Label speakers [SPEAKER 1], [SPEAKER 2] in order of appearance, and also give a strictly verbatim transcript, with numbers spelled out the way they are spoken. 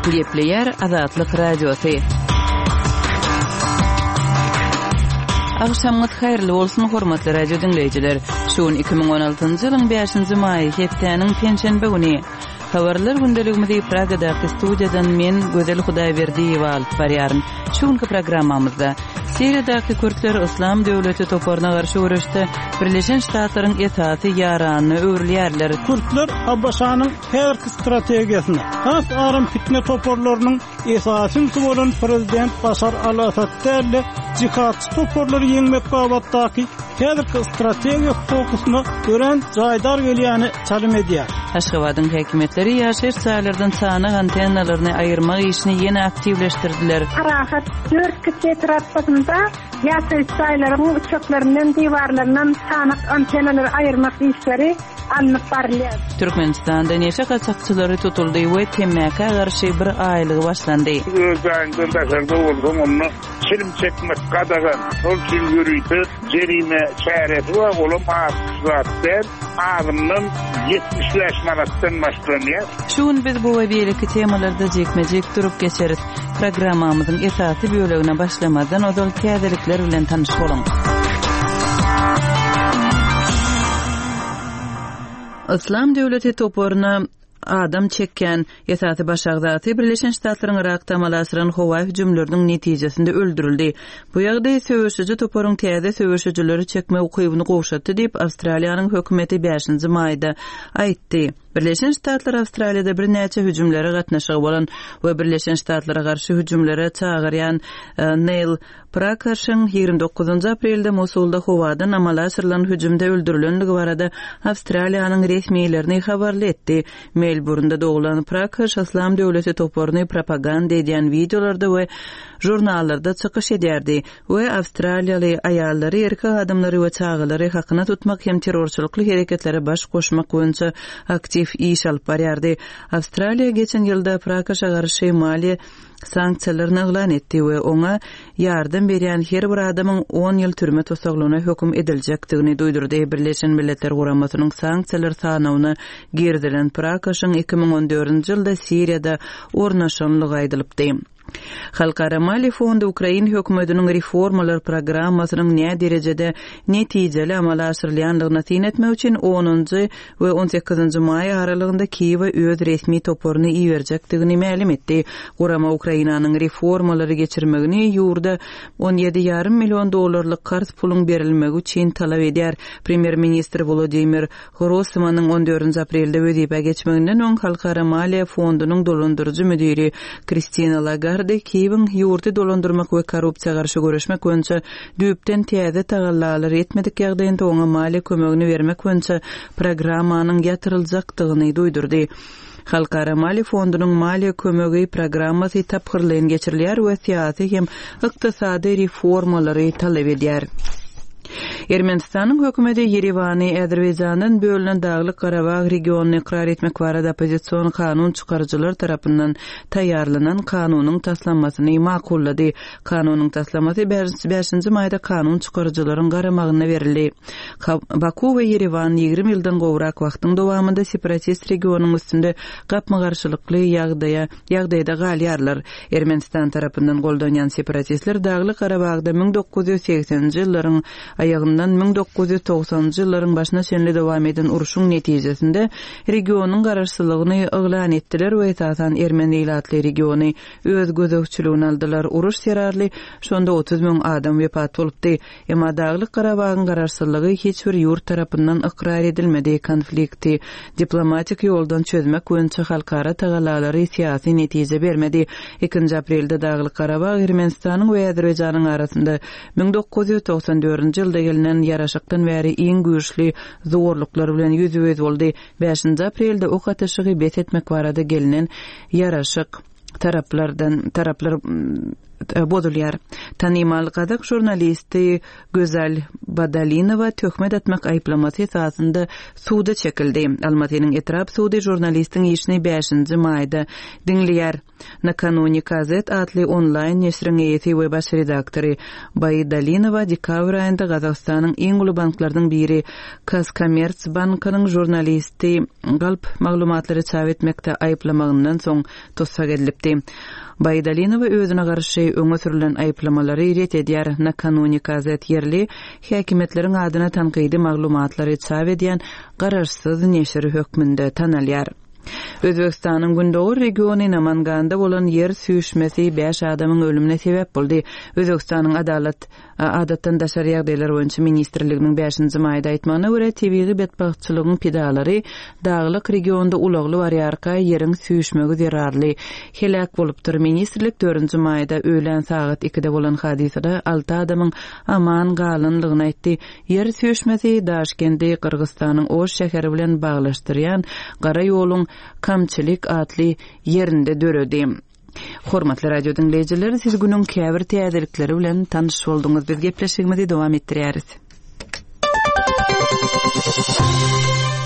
[SPEAKER 1] Gepleyer Azatlyk Radiosu. Akşamyz haýyrly bolsun hormatly radio dinleýijiler. Şuň iki ming on altynjy ýylyň beşinji maý hepdeniň penşenbe güni. Habarlar gündeligimizi Pragada studiýadan men Gözel Hudaýberdiýew alyp barýaryn. Şuňky programmamyzda Siriýadaky Kürtler Islam döwleti toporuna garşy görüşde Birleşen Ştatlaryň esasy ýaranyny öwrülýärler.
[SPEAKER 2] Kürtler Abbasanyň her strategiýasyny, has arym fitne toporlarynyň esasyny bolan prezident Başar al-Asad'le cihatçy toporlary ýeňmek babatdaky her strategiýa fokusyny gören jaýdar gelýäni çalym edýär.
[SPEAKER 1] Aşgabatyň häkimetleri ýaşaýyş saýlardan sany antennalaryny aýyrmak işini ýene aktivleşdirdiler.
[SPEAKER 3] Arahat dört kilometr atpasynda ýaşaýyş saýlarynyň uçaklaryndan diwarlaryndan sanyk antennalary aýyrmak işleri alınıp barylýar.
[SPEAKER 1] Türkmenistanda neçe gaçakçylary tutuldy we temmäke garşy bir aýlygy başlandy.
[SPEAKER 4] Özüňden başardy boldum, onu çilim çekmek gadagan, ol çil ýürüýdi, jerime çäresi we golum aýsatlar, ağımdan yetmiş manatdan başlanýar.
[SPEAKER 1] Şuň biz bu we beýleki temalarda jekmejek durup geçeris. Programmamyzyň esasy bölegine başlamadan odal kädelikler bilen tanyş bolan. İslam döwleti toporuna adam çekken esasy başagdaty Birleşen Ştatlaryň Irak tamalasyryn howa hüjümleriniň netijesinde öldürildi. Bu ýagdaý söwüşüji toporuň täze söwüşüjileri çekme ukybyny gowşatdy diýip Awstraliýanyň hökümeti beşinji maýda aýtdy. Birleşen Ştatlar Awstraliýada bir näçe hüjümlere gatnaşygy bolan we Birleşen Ştatlara garşy hüjümlere çağırýan Neil Prakasyň ýygrimi dokuzunjy aprelde Mosulda howadan amalaşyrylan hüjümde öldürilenligi barada Awstraliýanyň resmiýetlerini habarly etdi. Melbourne'da doğulan Prakash İslam döwleti toporuny propaganda edýän videolarda we jurnallarda çykyş edýärdi we Awstraliýaly aýallary erkek adamlary we çağalary hakyna tutmak hem terrorçylykly hereketlere baş goşmak boýunça aktiv iş alyp barýardy. Awstraliýa geçen ýylda Prakash'a garşy maliýe sanksiýalaryny elan etdi we oňa ýardam berýän her bir adamyň on ýyl türme tosaglygyna hökm ediljekdigini duýdurdy. Birleşen Milletler Guramasynyň sanksiýalar sanawyny gerdilen Prakasyň iki ming on dördünjy ýylda Siriýada ornaşanlygy aýdylypdy. Halkara Mali Fondu Ukraina hökümetiniň reformalar programmasynyň näme derejede netijeli amala aşyrylýanlygyny taýin etmek üçin onunjy we on sekizinji maý aralygynda Kiýewe öz resmi toporuny iýerjekdigini ma'lum etdi. Gurama Ukrainanyň reformalary geçirmegini ýurda on ýedi ýarym million dollarlyk garz puluň berilmegi üçin talap edýär. Premier ministr Volodymyr Grosmanyň on dördünjy aprelde wezipä geçmeginden öň Halkara Maliýe Fondunyň dolandyrjy müdiri Kristina Lagarde Kiýewiň ýurty dolandyrmak we korrupsiýa garşy görüşmek boýunça düýpden täze tagallar etmedik ýagdaýynda oňa mali kömegini bermek boýunça programmanyň ýatyryljakdygyny duýdurdy. Halkara Mali Fondunyň maliýe kömegi programmasy tapgyrlygyny geçirilýär we syýasy hem ykdysady reformalary talap edýär. Ermenistanyň hökümeti Yerewany Azerbaýjanyň bölünen Daglyk Garabag regionuny ikrar etmek barada opozisiýon kanun çykarjylar tarapyndan taýýarlanan kanunyň taslanmasyny makullady. Kanunyň taslanmasy beşinji maýda kanun çykarjylaryň garamagyna berildi. Baku we Yerewan ýygrimi ýyldan gowrak wagtyň dowamında separatist regionuň üstünde gapma garşylykly ýagdaýa ýagdaýda galýarlar. Ermenistan tarapyndan goldanýan separatistler Daglyk Garabagda ming dokuz ýüz seksenji ýyllaryň ayağından ming dokuz ýüz togsanjy ýyllaryň başyna şenli dowam eden uruşuň netijesinde regionuň garaşsylygyny elan etdiler we esasan Ermeni ýylatly regiony öz gözegçiligine aldylar. Uruş serarly şonda otuz ming adam wepat bolupdy. Emma Daglyk Garabagyň garaşsylygy hiç bir ýurt tarapyndan ikrar edilmedi. Konflikti diplomatik ýoldan çözmek boýunça halkara tagallalary syýasy netije bermedi. ikinji aprelde Daglyk Garabag Ermenistanyň we Azerbaýjanyň arasynda ming dokuz ýüz togsan dördünjy ýylda gelinen ýaraşykdan bäri iň güýçli zorluklar bilen ýüzüwez boldy. beşinji aprelde ok ateşigi bet etmek barada gelinen ýaraşyk taraplardan taraplar bodulyar. Tanymal Kazak jurnalisti Gözel Badalinova töhmet etmek ayıplaması esasında suda çekildi. Almatynyň Etrap sudy jurnalistiň işini beşinji maýda dinleýär. Nakanuni Gazet adly online neşriň eýeti we baş redaktory Badalinova dekabr aýynda Gazakstanyň iň uly banklarynyň biri Kazkommertsbankynyň jurnalisti galp maglumatlary çap etmekde ayıplamagyndan soň tossa gelipdi. Badalinova özüne garşy öňe sürülen ayıplamalary ret edýär. Nakanuni Gazet yerli häkimetleriň adyna tanqydy maglumatlary çap edýän garaşsyz neşri hökmünde tanalýar. Özbekistanyň Gündoğur regiony Namanganda bolan yer süýüşmesi beş adamyň ölümine sebäp boldy. Özbekistanyň adalet adatdan daşary ýagdaýlar boýunça ministrliginiň beşinji maýda aýtmagyna görä tebigy betbaççylygyň pedalary daglyk regionda ulagly barýarka ýeriň süýüşmegi zerarly helak bolupdyr. Ministrlik dördünji maýda öýlen saat ikide bolan hadisede alty adamyň aman galynlygyny aýtdy. Yer süýüşmesi Daşkentde Kyrgyzstanyň Oş şäheri bilen baglaşdyrýan gara ýoluň Kamçylyk adly yerinde döredi. Hormatly radio dinleýijiler, siz günüň käbir täzelikleri bilen tanyş bolduňyz. Biz gepleşigimizi dowam etdirýäris.